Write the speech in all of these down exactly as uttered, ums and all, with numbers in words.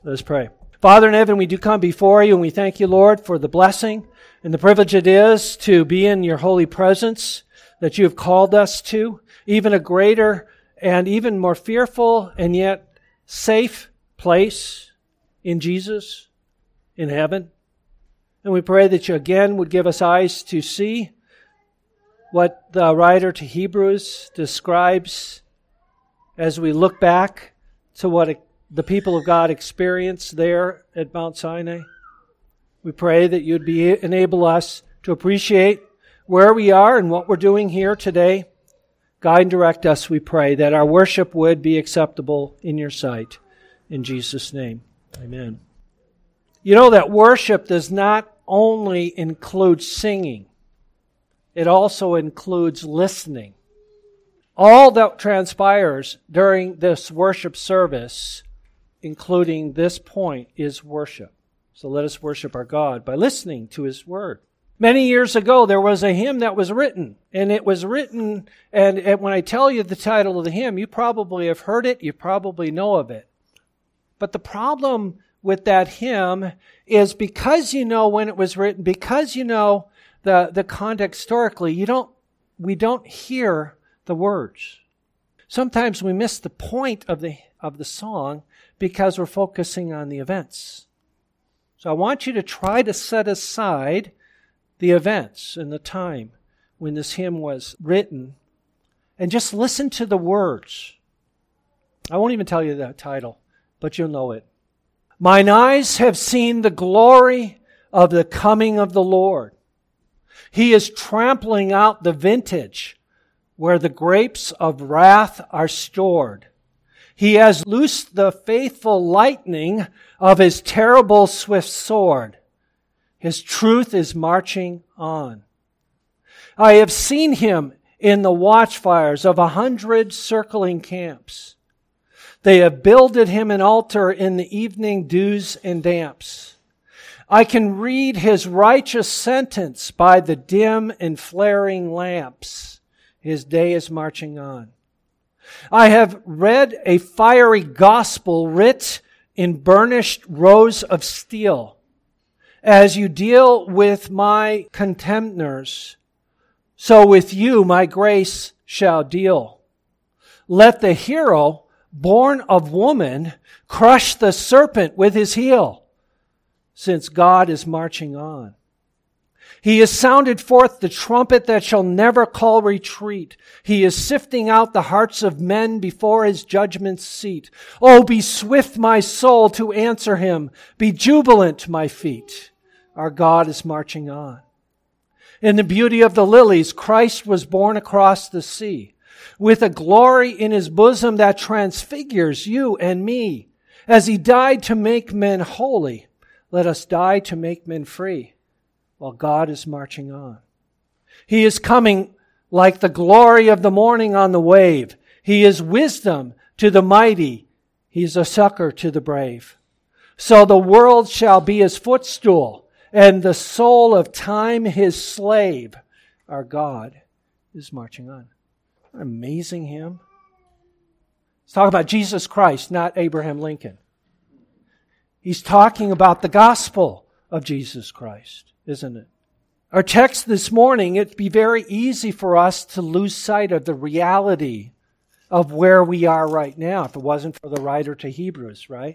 Let us pray. Father in heaven, we do come before you, and we thank you, Lord, for the blessing and the privilege it is to be in your holy presence that you have called us to, even a greater and even more fearful and yet safe place in Jesus, in heaven. And we pray that you again would give us eyes to see what the writer to Hebrews describes as we look back to what it the people of God experienced there at Mount Sinai. We pray that you'd be enable us to appreciate where we are and what we're doing here today. Guide and direct us, we pray, that our worship would be acceptable in your sight. In Jesus' name, amen. You know that worship does not only include singing, it also includes listening. All that transpires during this worship service, including this point, is worship. So let us worship our God by listening to His Word. Many years ago, there was a hymn that was written, and it was written, and, and when I tell you the title of the hymn, you probably have heard it, you probably know of it. But the problem with that hymn is because you know when it was written, because you know the, the context historically, you don't, we don't hear the words. Sometimes we miss the point of the of the song because we're focusing on the events. So I want you to try to set aside the events and the time when this hymn was written and just listen to the words. I won't even tell you the title, but you'll know it. Mine eyes have seen the glory of the coming of the Lord. He is trampling out the vintage where the grapes of wrath are stored. He has loosed the faithful lightning of His terrible swift sword. His truth is marching on. I have seen Him in the watchfires of a hundred circling camps. They have builded Him an altar in the evening dews and damps. I can read His righteous sentence by the dim and flaring lamps. His day is marching on. I have read a fiery gospel writ in burnished rows of steel. As you deal with my contemners, so with you my grace shall deal. Let the hero, born of woman, crush the serpent with his heel, since God is marching on. He has sounded forth the trumpet that shall never call retreat. He is sifting out the hearts of men before His judgment seat. Oh, be swift, my soul, to answer Him. Be jubilant, my feet. Our God is marching on. In the beauty of the lilies, Christ was born across the sea, with a glory in His bosom that transfigures you and me. As He died to make men holy, let us die to make men free, while God is marching on. He is coming like the glory of the morning on the wave. He is wisdom to the mighty. He is a succor to the brave. So the world shall be His footstool, and the soul of time His slave. Our God is marching on. What an amazing hymn. Let's talk about Jesus Christ, not Abraham Lincoln. He's talking about the gospel of Jesus Christ, isn't it? Our text this morning, it'd be very easy for us to lose sight of the reality of where we are right now if it wasn't for the writer to Hebrews, right?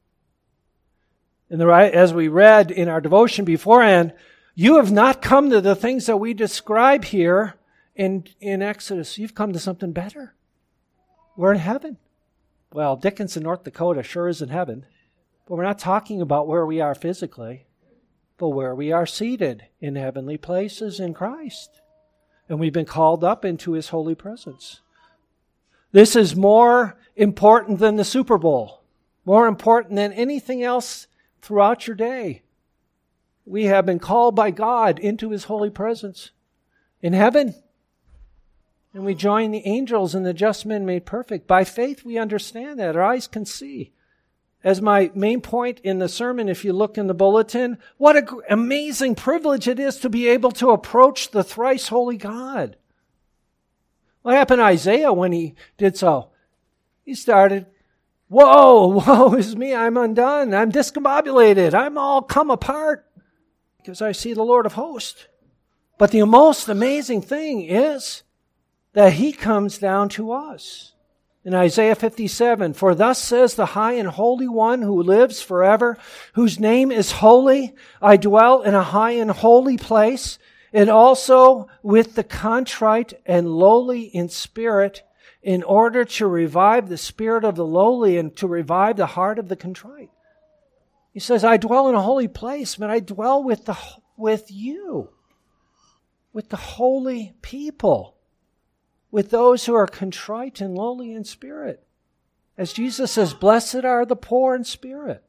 And the, as we read in our devotion beforehand, you have not come to the things that we describe here in, in Exodus. You've come to something better. We're in heaven. Well, Dickinson, North Dakota sure is in heaven. But we're not talking about where we are physically, but where we are seated in heavenly places in Christ. And we've been called up into His holy presence. This is more important than the Super Bowl, more important than anything else throughout your day. We have been called by God into His holy presence in heaven. And we join the angels and the just men made perfect. By faith we understand that. Our eyes can see. As my main point in the sermon, if you look in the bulletin, what an amazing privilege it is to be able to approach the thrice holy God. What happened to Isaiah when he did so? He started Whoa, woe is me, I'm undone. I'm discombobulated. I'm all come apart because I see the Lord of hosts. But the most amazing thing is that he comes down to us. In Isaiah fifty-seven, for thus says the high and holy one who lives forever, whose name is holy. I dwell in a high and holy place, and also with the contrite and lowly in spirit, in order to revive the spirit of the lowly and to revive the heart of the contrite. He says, I dwell in a holy place, but I dwell with the with you, with the holy people, with those who are contrite and lowly in spirit. As Jesus says, blessed are the poor in spirit.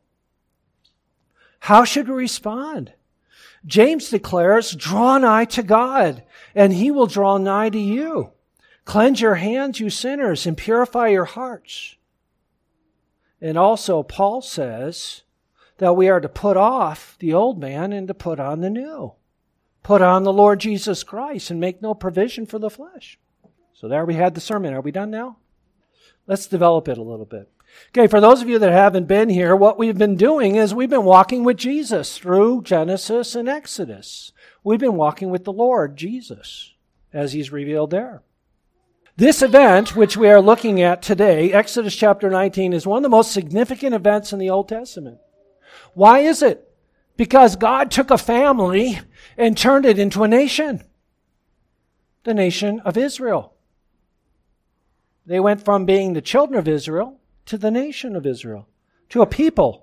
How should we respond? James declares, draw nigh to God, and he will draw nigh to you. Cleanse your hands, you sinners, and purify your hearts. And also, Paul says that we are to put off the old man and to put on the new. Put on the Lord Jesus Christ and make no provision for the flesh. So there we had the sermon. Are we done now? Let's develop it a little bit. Okay, for those of you that haven't been here, what we've been doing is we've been walking with Jesus through Genesis and Exodus. We've been walking with the Lord Jesus as he's revealed there. This event, which we are looking at today, Exodus chapter nineteen, is one of the most significant events in the Old Testament. Why is it? Because God took a family and turned it into a nation. The nation of Israel. They went from being the children of Israel to the nation of Israel, to a people.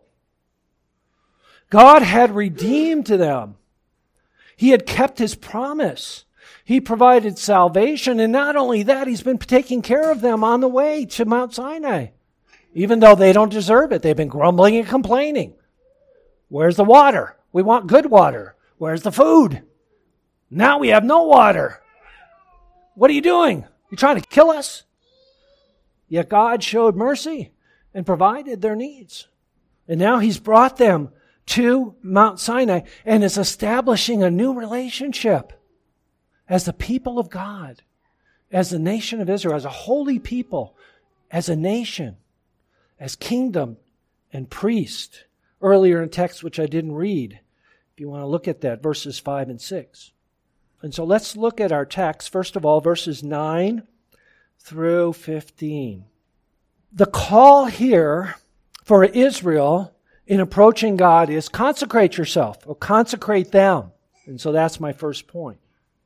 God had redeemed them. He had kept his promise. He provided salvation, and not only that, he's been taking care of them on the way to Mount Sinai. Even though they don't deserve it, they've been grumbling and complaining. Where's the water? We want good water. Where's the food? Now we have no water. What are you doing? You trying to kill us? Yet God showed mercy and provided their needs. And now he's brought them to Mount Sinai and is establishing a new relationship as the people of God, as the nation of Israel, as a holy people, as a nation, as kingdom and priest. Earlier in text, which I didn't read, if you want to look at that, verses five and six. And so let's look at our text, first of all, verses nine through fifteen. The call here for Israel in approaching God is consecrate yourself, or consecrate them. And so that's my first point.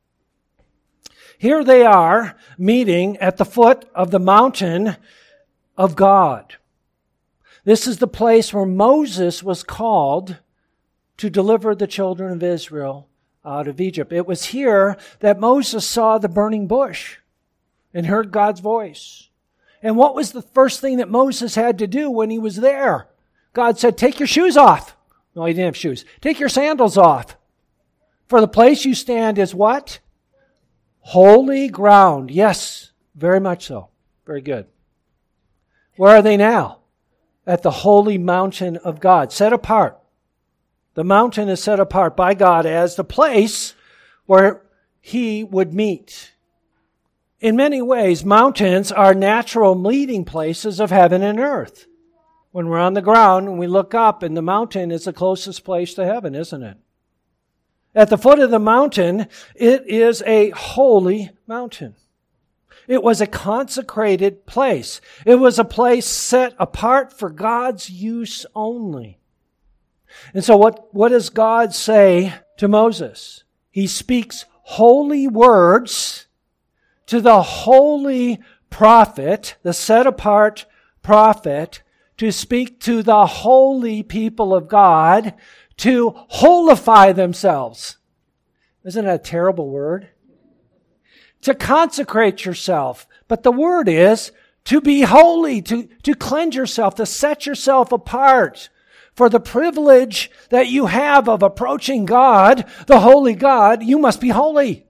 Here they are meeting at the foot of the mountain of God. This is the place where Moses was called to deliver the children of Israel out of Egypt. It was here that Moses saw the burning bush and heard God's voice. And what was the first thing that Moses had to do when he was there? God said, take your shoes off. No, he didn't have shoes. Take your sandals off. For the place you stand is what? Holy ground. Yes, very much so. Very good. Where are they now? At the holy mountain of God, set apart. The mountain is set apart by God as the place where he would meet. In many ways, mountains are natural meeting places of heaven and earth. When we're on the ground and we look up, and the mountain is the closest place to heaven, isn't it? At the foot of the mountain, it is a holy mountain. It was a consecrated place. It was a place set apart for God's use only. And so what, what does God say to Moses? He speaks holy words to the holy prophet, the set-apart prophet, to speak to the holy people of God, to holify themselves. Isn't that a terrible word? To consecrate yourself. But the word is to be holy, to, to cleanse yourself, to set yourself apart for the privilege that you have of approaching God, the holy God. You must be holy.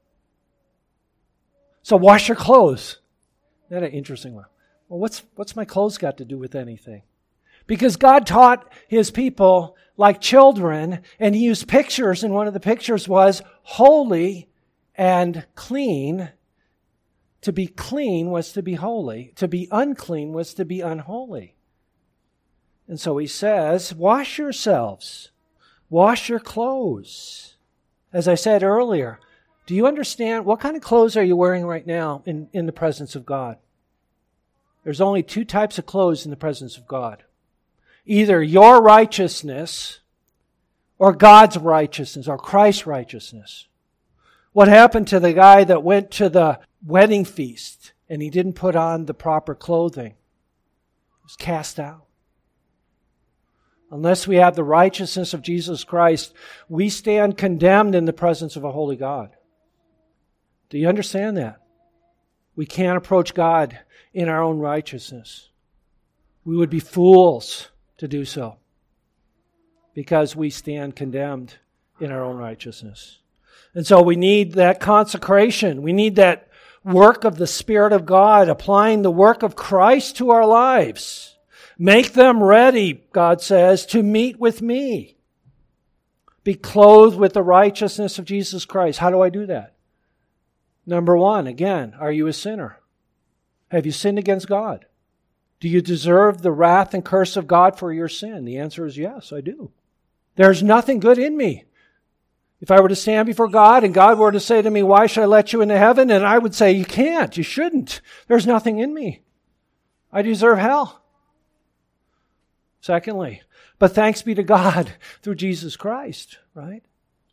So wash your clothes. Isn't that an interesting one? Well, what's, what's my clothes got to do with anything? Because God taught his people like children, and he used pictures, and one of the pictures was holy and clean. To be clean was to be holy. To be unclean was to be unholy. And so he says, wash yourselves. Wash your clothes. As I said earlier, do you understand what kind of clothes are you wearing right now in, in the presence of God? There's only two types of clothes in the presence of God. Either your righteousness or God's righteousness or Christ's righteousness. What happened to the guy that went to the wedding feast and he didn't put on the proper clothing? He was cast out. Unless we have the righteousness of Jesus Christ, we stand condemned in the presence of a holy God. Do you understand that? We can't approach God in our own righteousness. We would be fools to do so because we stand condemned in our own righteousness. And so we need that consecration. We need that work of the Spirit of God, applying the work of Christ to our lives. Make them ready, God says, to meet with me. Be clothed with the righteousness of Jesus Christ. How do I do that? Number one, again, are you a sinner? Have you sinned against God? Do you deserve the wrath and curse of God for your sin? The answer is yes, I do. There's nothing good in me. If I were to stand before God and God were to say to me, why should I let you into heaven? And I would say, you can't, you shouldn't. There's nothing in me. I deserve hell. Secondly, but thanks be to God through Jesus Christ, right?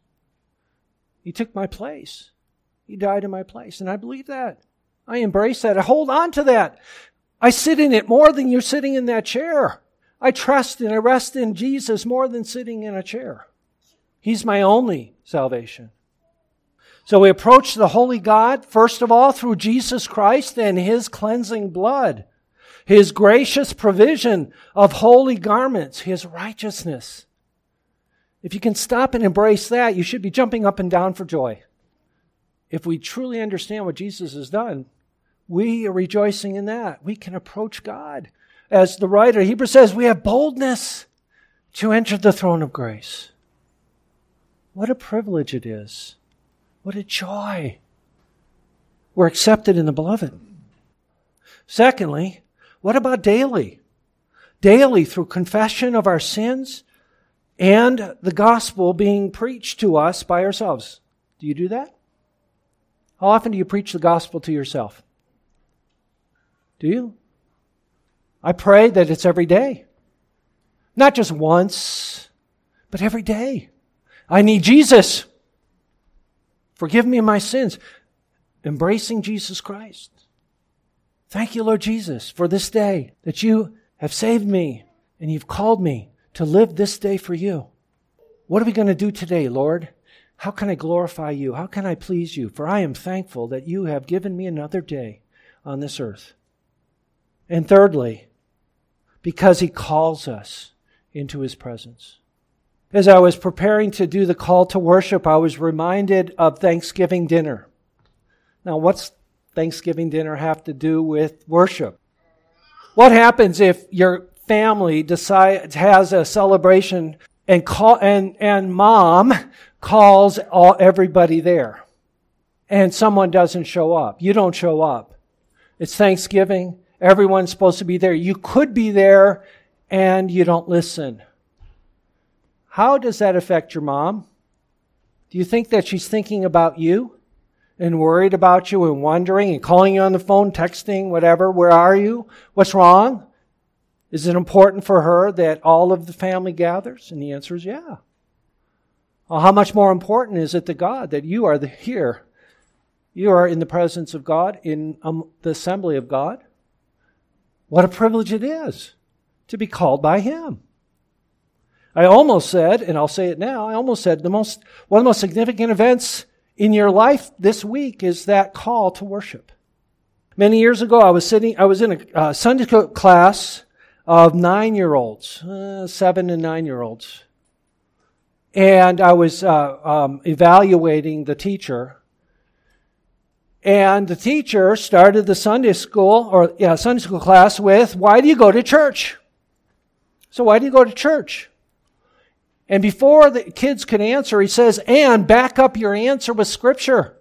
He took my place. He died in my place. And I believe that. I embrace that. I hold on to that. I sit in it more than you're sitting in that chair. I trust and I rest in Jesus more than sitting in a chair. He's my only salvation. So we approach the holy God, first of all, through Jesus Christ and His cleansing blood. His gracious provision of holy garments, His righteousness. If you can stop and embrace that, you should be jumping up and down for joy. If we truly understand what Jesus has done, we are rejoicing in that. We can approach God. As the writer of Hebrews says, we have boldness to enter the throne of grace. What a privilege it is. What a joy. We're accepted in the beloved. Secondly, what about daily? Daily through confession of our sins and the gospel being preached to us by ourselves. Do you do that? How often do you preach the gospel to yourself? Do you? I pray that it's every day. Not just once, but every day. I need Jesus. Forgive me my sins. Embracing Jesus Christ. Thank you, Lord Jesus, for this day that you have saved me and you've called me to live this day for you. What are we going to do today, Lord? How can I glorify you? How can I please you? For I am thankful that you have given me another day on this earth. And thirdly, because He calls us into His presence. As I was preparing to do the call to worship, I was reminded of Thanksgiving dinner. Now, what's Thanksgiving dinner have to do with worship? What happens if your family decides has a celebration and call and and mom calls all everybody there, and someone doesn't show up? You don't show up. It's Thanksgiving. Everyone's supposed to be there. You could be there, and you don't listen. How does that affect your mom? Do you think that she's thinking about you and worried about you and wondering and calling you on the phone, texting, whatever? Where are you? What's wrong? Is it important for her that all of the family gathers? And the answer is yeah. Well, how much more important is it to God that you are the, here? You are in the presence of God, in um, the assembly of God. What a privilege it is to be called by Him. I almost said, and I'll say it now, I almost said the most one of the most significant events in your life this week is that call to worship. Many years ago, I was sitting, I was in a uh, Sunday school class of nine-year-olds, uh, seven and nine-year-olds. And I was uh, um, evaluating the teacher. And the teacher started the Sunday school, or yeah, Sunday school class with, why do you go to church? So why do you go to church? And before the kids could answer, he says, and back up your answer with Scripture.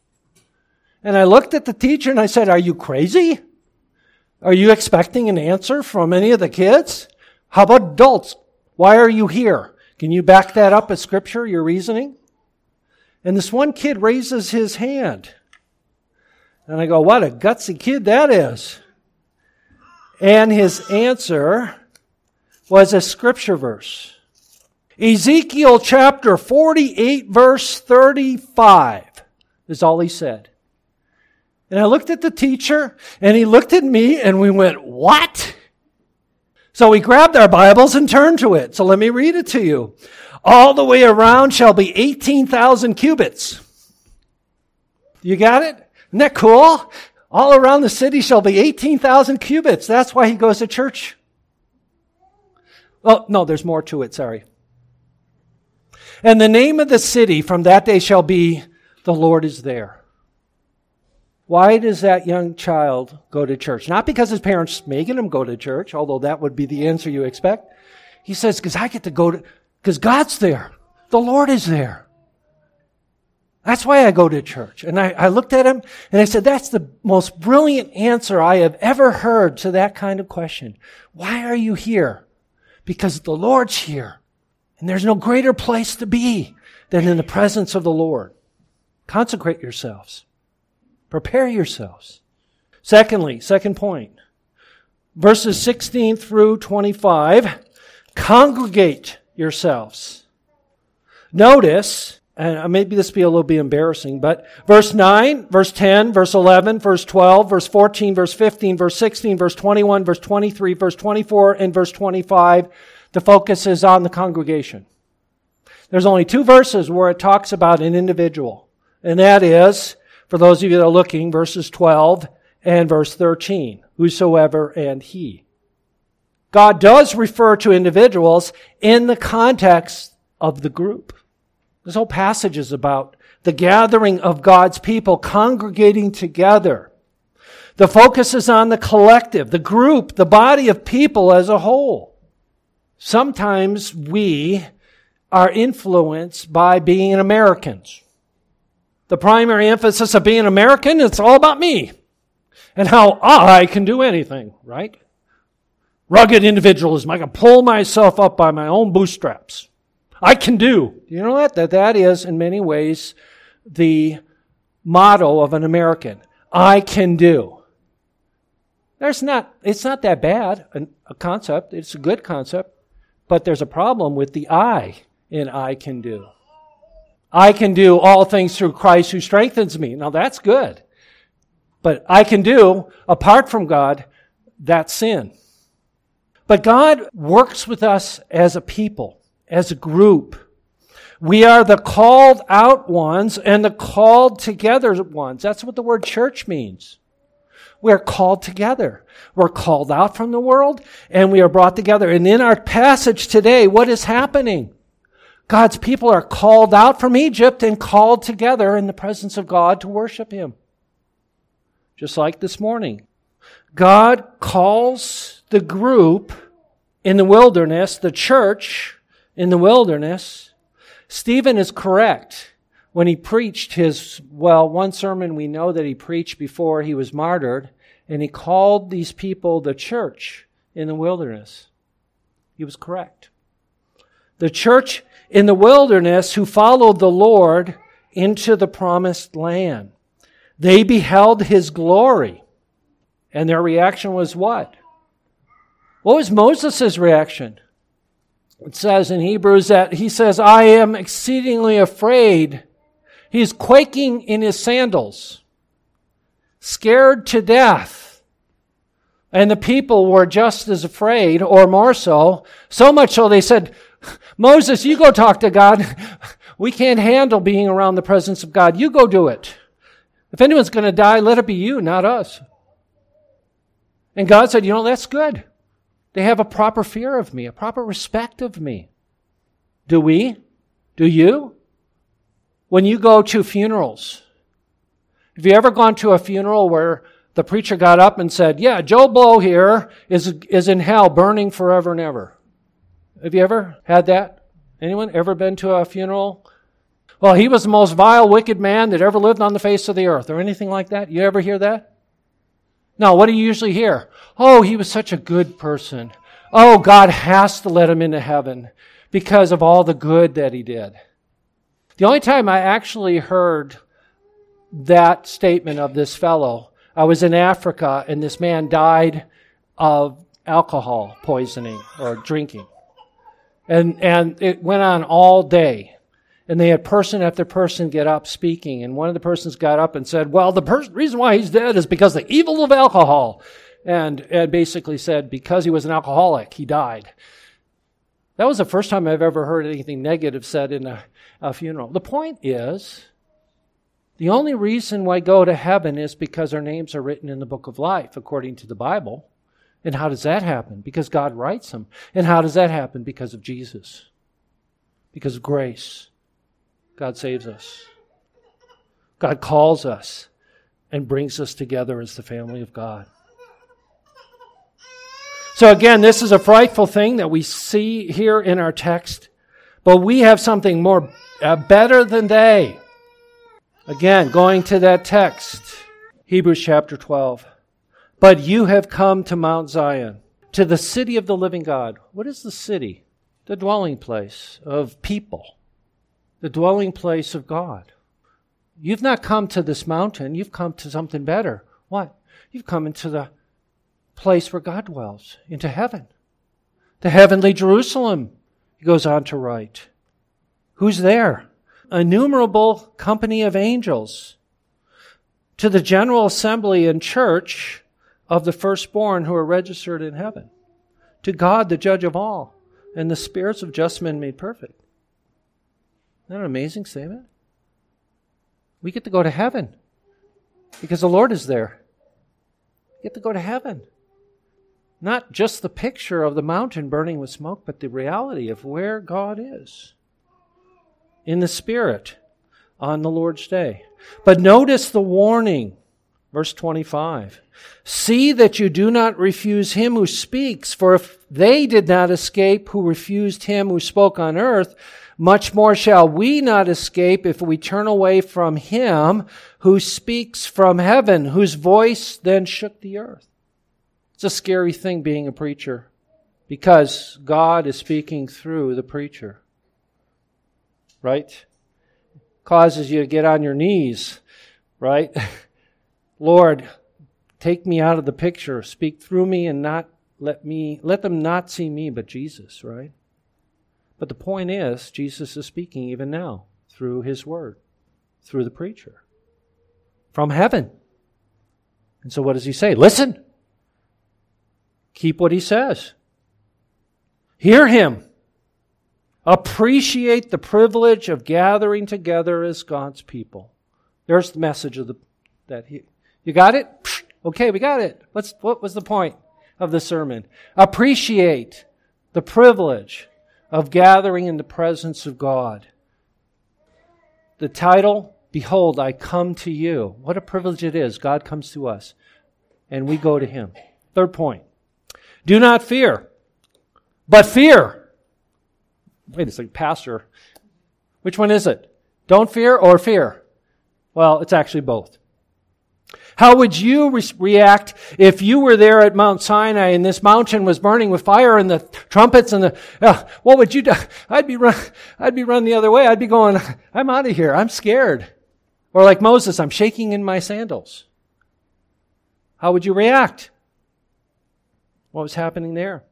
And I looked at the teacher and I said, are you crazy? Are you expecting an answer from any of the kids? How about adults? Why are you here? Can you back that up as Scripture, your reasoning? And this one kid raises his hand. And I go, what a gutsy kid that is. And his answer was a Scripture verse. Ezekiel chapter forty-eight, verse thirty-five is all he said. And I looked at the teacher, and he looked at me, and we went, what? So we grabbed our Bibles and turned to it. So let me read it to you. All the way around shall be eighteen thousand cubits. You got it? Isn't that cool? All around the city shall be eighteen thousand cubits. That's why he goes to church. Oh, no, there's more to it, sorry. And the name of the city from that day shall be, the Lord is there. Why does that young child go to church? Not because his parents making him go to church, although that would be the answer you expect. He says, because I get to go to, because God's there. The Lord is there. That's why I go to church. And I, I looked at him and I said, that's the most brilliant answer I have ever heard to that kind of question. Why are you here? Because the Lord's here. And there's no greater place to be than in the presence of the Lord. Consecrate yourselves. Prepare yourselves. Secondly, second point, verses sixteen through twenty-five, congregate yourselves. Notice, and maybe this will be a little bit embarrassing, but verse nine, verse ten, verse eleven, verse twelve, verse fourteen, verse fifteen, verse sixteen, verse twenty-one, verse twenty-three, verse twenty-four, and verse twenty-five, the focus is on the congregation. There's only two verses where it talks about an individual, and that is, for those of you that are looking, verses twelve and verse thirteen, whosoever and he. God does refer to individuals in the context of the group. This whole passage is about the gathering of God's people congregating together. The focus is on the collective, the group, the body of people as a whole. Sometimes we are influenced by being Americans. The primary emphasis of being American, it's all about me and how I can do anything, right? Rugged individualism. I can pull myself up by my own bootstraps. I can do. You know what? That that is, in many ways, the motto of an American. I can do. There's not, it's not that bad, a, a concept. It's a good concept. But there's a problem with the I in I can do. I can do all things through Christ who strengthens me. Now that's good. But I can do, apart from God, that's sin. But God works with us as a people, as a group. We are the called out ones and the called together ones. That's what the word church means. We're called together. We're called out from the world and we are brought together. And in our passage today, what is happening? God's people are called out from Egypt and called together in the presence of God to worship Him. Just like this morning. God calls the group in the wilderness, the church in the wilderness. Stephen is correct when he preached his, well, one sermon we know that he preached before he was martyred, and he called these people the church in the wilderness. He was correct. The church in the wilderness who followed the Lord into the promised land. They beheld His glory. And their reaction was what? What was Moses' reaction? It says in Hebrews that he says, I am exceedingly afraid. He's quaking in his sandals, scared to death. And the people were just as afraid, or more so, so much so they said, Moses, you go talk to God. We can't handle being around the presence of God. You go do it. If anyone's going to die, let it be you, not us. And God said, you know, that's good. They have a proper fear of me, a proper respect of me. Do we? Do you? When you go to funerals, have you ever gone to a funeral where the preacher got up and said, yeah, Joe Blow here is, is in hell burning forever and ever? Have you ever had that? Anyone ever been to a funeral? Well, he was the most vile, wicked man that ever lived on the face of the earth, or anything like that. You ever hear that? No, what do you usually hear? Oh, he was such a good person. Oh, God has to let him into heaven because of all the good that he did. The only time I actually heard that statement of this fellow, I was in Africa and this man died of alcohol poisoning or drinking. And and it went on all day. And they had person after person get up speaking. And one of the persons got up and said, well, the pers- reason why he's dead is because of the evil of alcohol. And, and basically said because he was an alcoholic, he died. That was the first time I've ever heard anything negative said in a, a funeral. The point is, the only reason why go to heaven is because our names are written in the book of life, according to the Bible. And how does that happen? Because God writes them. And how does that happen? Because of Jesus. Because of grace. God saves us. God calls us and brings us together as the family of God. So again, this is a frightful thing that we see here in our text, but we have something more uh, better than they. Again, going to that text, Hebrews chapter twelve. But you have come to Mount Zion, to the city of the living God. What is the city? The dwelling place of people, the dwelling place of God. You've not come to this mountain, you've come to something better. What? You've come into the place where God dwells, into heaven. The heavenly Jerusalem, he goes on to write. Who's there? A innumerable company of angels. To the general assembly and church of the firstborn who are registered in heaven. To God, the judge of all, and the spirits of just men made perfect. Isn't that an amazing statement? We get to go to heaven because the Lord is there. We get to go to heaven. Not just the picture of the mountain burning with smoke, but the reality of where God is in the Spirit on the Lord's day. But notice the warning, verse twenty-five. See that you do not refuse him who speaks, for if they did not escape who refused him who spoke on earth, much more shall we not escape if we turn away from him who speaks from heaven, whose voice then shook the earth. It's a scary thing being a preacher because God is speaking through the preacher. Right? Causes you to get on your knees. Right? Lord, take me out of the picture. Speak through me and not let me, let them not see me but Jesus. Right? But the point is, Jesus is speaking even now through his word, through the preacher, from heaven. And so what does he say? Listen. Keep what he says. Hear him. Appreciate the privilege of gathering together as God's people. There's the message of the that he, you got it? Okay, we got it. What's what was the point of the sermon? Appreciate the privilege of gathering in the presence of God. The title, Behold, I come to you. What a privilege it is. God comes to us and we go to him. Third point. Do not fear, but fear. Wait a second, Pastor. Which one is it? Don't fear or fear? Well, it's actually both. How would you re- react if you were there at Mount Sinai and this mountain was burning with fire and the trumpets and the, uh, what would you do? I'd be run, I'd be run the other way. I'd be going, I'm out of here. I'm scared. Or like Moses, I'm shaking in my sandals. How would you react? What was happening there?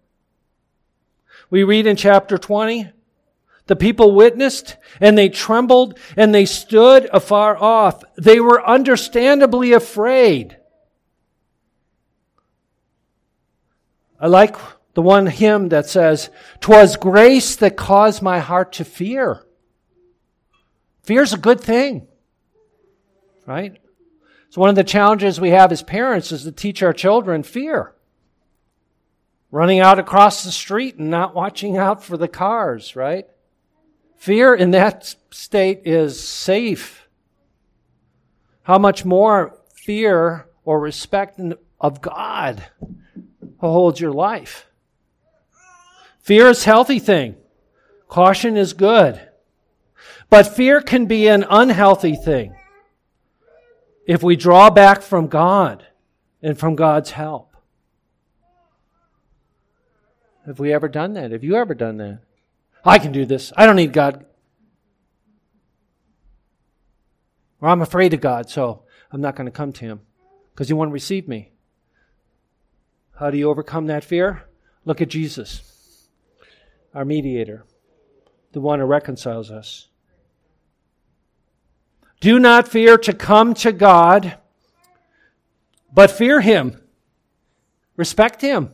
We read in chapter twenty, the people witnessed and they trembled and they stood afar off. They were understandably afraid. I like the one hymn that says, "'Twas grace that caused my heart to fear." Fear's a good thing, right? So one of the challenges we have as parents is to teach our children fear. Running out across the street and not watching out for the cars, right? Fear in that state is safe. How much more fear or respect of God holds your life? Fear is a healthy thing. Caution is good. But fear can be an unhealthy thing if we draw back from God and from God's help. Have we ever done that? Have you ever done that? I can do this. I don't need God. Or I'm afraid of God, so I'm not going to come to Him because He won't receive me. How do you overcome that fear? Look at Jesus, our mediator, the one who reconciles us. Do not fear to come to God, but fear Him. Respect Him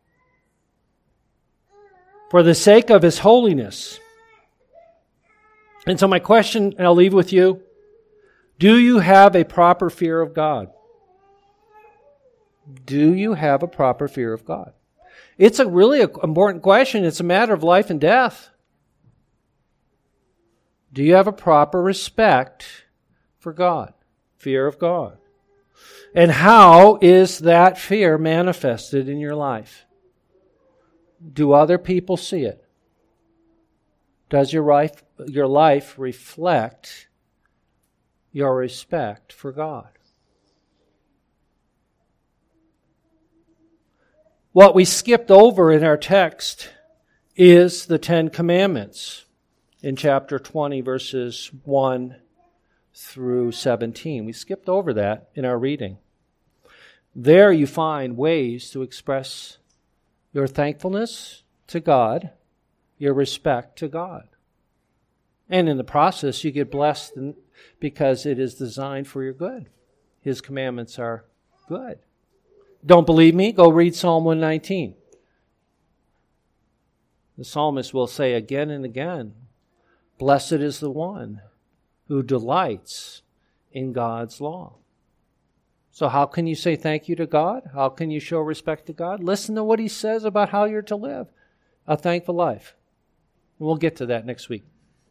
for the sake of His holiness. And so my question, and I'll leave with you, do you have a proper fear of God? Do you have a proper fear of God? It's a really important question. It's a matter of life and death. Do you have a proper respect for God? Fear of God. And how is that fear manifested in your life? Do other people see it? Does your life, your life reflect your respect for God? What we skipped over in our text is the Ten Commandments in chapter twenty, verses one through seventeen. We skipped over that in our reading. There you find ways to express your thankfulness to God, your respect to God. And in the process, you get blessed because it is designed for your good. His commandments are good. Don't believe me? Go read Psalm one nineteen. The psalmist will say again and again, "Blessed is the one who delights in God's law." So how can you say thank you to God? How can you show respect to God? Listen to what He says about how you're to live a thankful life. And we'll get to that next week.